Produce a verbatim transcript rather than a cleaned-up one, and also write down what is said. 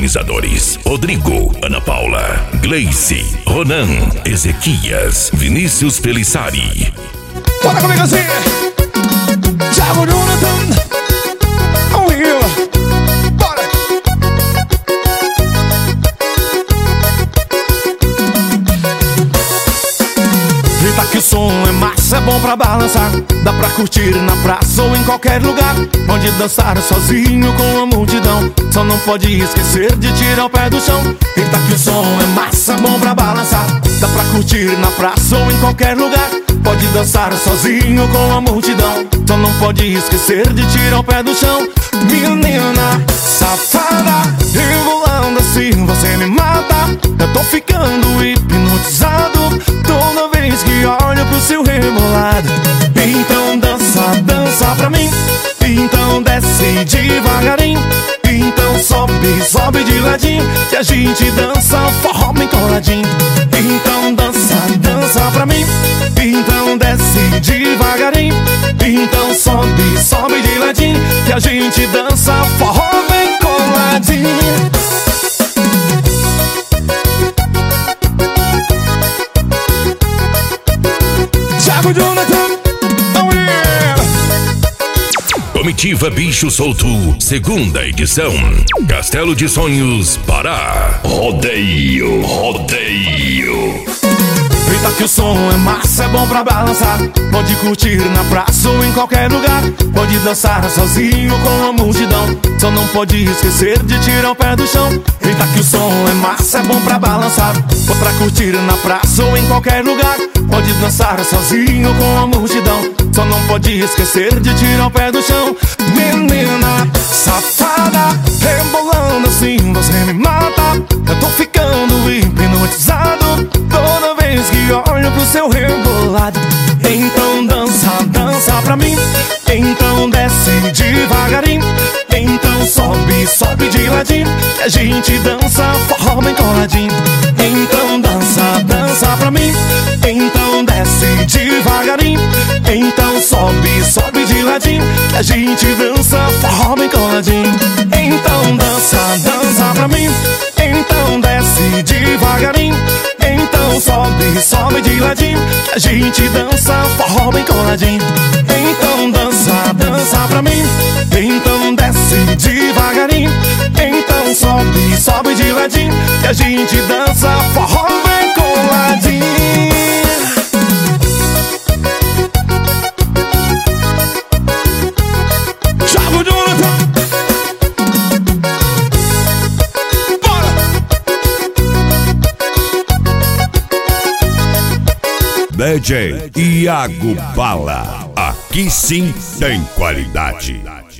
Organizadores: Rodrigo, Ana Paula, Gleice, Ronan, Ezequias, Vinícius Pelissari. Bora comigo assim! Thiago Jonathan, o Will. Bora! Grita que o som é massa, é bom pra balançar. Dá pra curtir na praça ou em qualquer lugar. Onde dançar sozinho com a multidão. Só não pode esquecer de tirar o pé do chão. Grita que o som é massa, é bom pra balançar. Dá pra curtir na praça ou em qualquer lugar. Pode dançar sozinho com a multidão. Só não pode esquecer de tirar o pé do chão. Menina safada, rebolando assim você me mata. Eu tô ficando hipnotizado toda vez que olho pro seu rebolado. Então dança, dança pra mim. Então desce devagarinho. Então sobe, sobe de ladinho, que a gente dança forró bem coladinho. Então dança, dança pra mim. Então desce devagarinho. Então sobe, sobe de ladinho, que a gente dança forró bem coladinho. Thiago Jonathan, oh yeah! Comitiva Bicho Solto, segunda edição. Castelo de Sonhos, Pará. Rodeio, rodeio. Grita que o som é massa, é bom pra balançar. Pode curtir na praça ou em qualquer lugar. Pode dançar sozinho com a multidão. Só não pode esquecer de tirar o pé do chão. Grita que o som é massa, é bom pra balançar. Pode pra curtir na praça ou em qualquer lugar. Pode dançar sozinho com a multidão. Só não pode esquecer de tirar o pé do chão. Menina safada, rebolando assim você me mata. Eu tô ficando hipnotizado toda vez que olho pro seu rebolado. Então dança, dança pra mim. Então desce devagarinho. Então sobe, sobe de ladinho, que a gente dança forró bem coladinho. Então dança, dança pra mim. Então desce devagarinho. Então sobe, sobe de ladinho, que a gente dança forró bem coladinho. Então dança, dança pra mim. Então desce devagarinho. Então sobe, sobe de ladinho, que a gente dança forró bem coladinho. Então dança, dança pra mim. Então desce devagarinho. Então sobe, sobe de ladinho, que a gente dança forró bem coladinho. Thiago Jonathan, bora! D J Iago Bala. Aqui sim tem qualidade.